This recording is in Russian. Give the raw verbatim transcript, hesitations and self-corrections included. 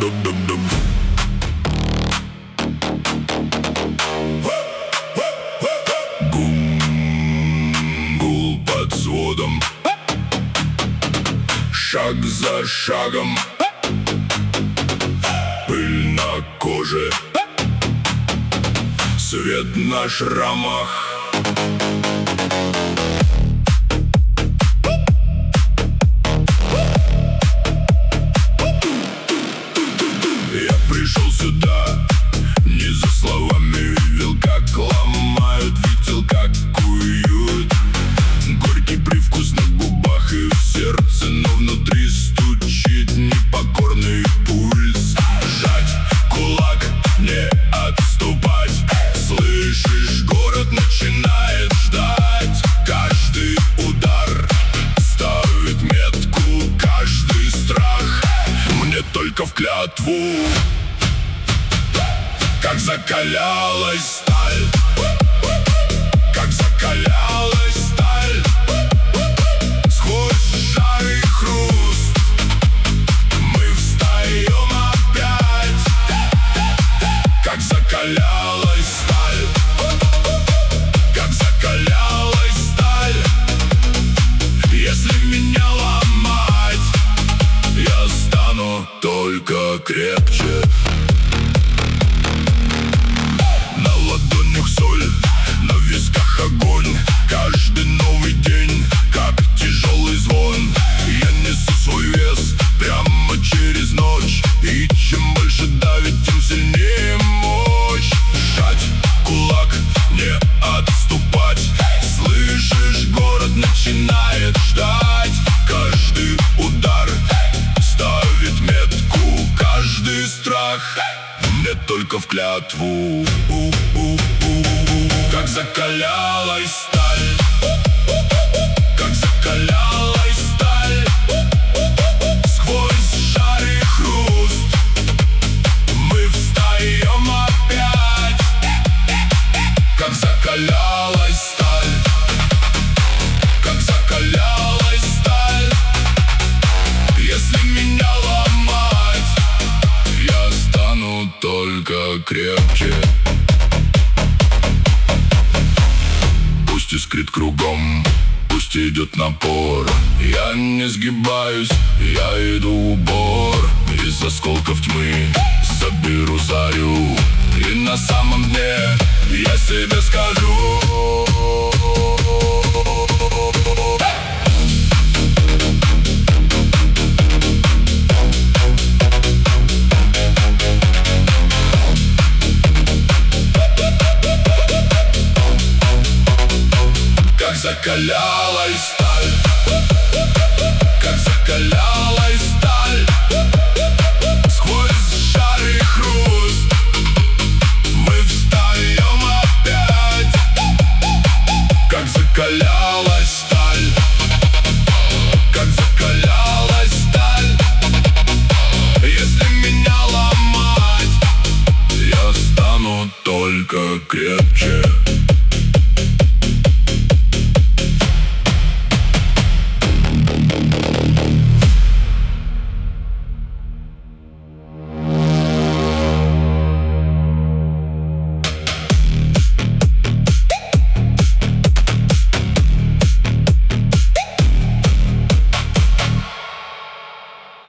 Дум-дум-дум. Гум, гул под сводом, шаг за шагом, пыль на коже, свет на шрамах. Я пришел сюда не за словами, видел, как ломают, видел, как куют. Горький привкус на губах и в сердце, но внутри стучит непокорный пульс. Сжать кулак, не отступать. Слышишь, город начинает ждать. Каждый удар ставит метку, каждый страх мне только в клятву. Как закалялась сталь, как закалялась сталь, сквозь жар и хруст мы встаем опять. Как закалялась сталь, как закалялась сталь. Если меня ломать, я стану только крепче. На ладонях соль, на висках огонь. Каждый новый день, как тяжелый звон. Я несу свой вес прямо через ночь, и чем больше давит, тем сильнее мощь. Сжать кулак, не отступать. Слышишь, город начинает ждать. Каждый удар ставит метку, каждый страх мне только в клятву. Как закалялась сталь, как закалялась сталь, сквозь жар и хруст мы встаем опять. Как закалялась сталь, как закалялась сталь. Если меня ломать, я стану только крепче. Пусть искрит кругом, пусть идет напор. Я не сгибаюсь, я иду в упор. Из осколков тьмы соберу зарю, и на самом дне я себе скажу: как закалялась сталь, как закалялась сталь, сквозь жар и хруст мы встаем опять. Как закалялась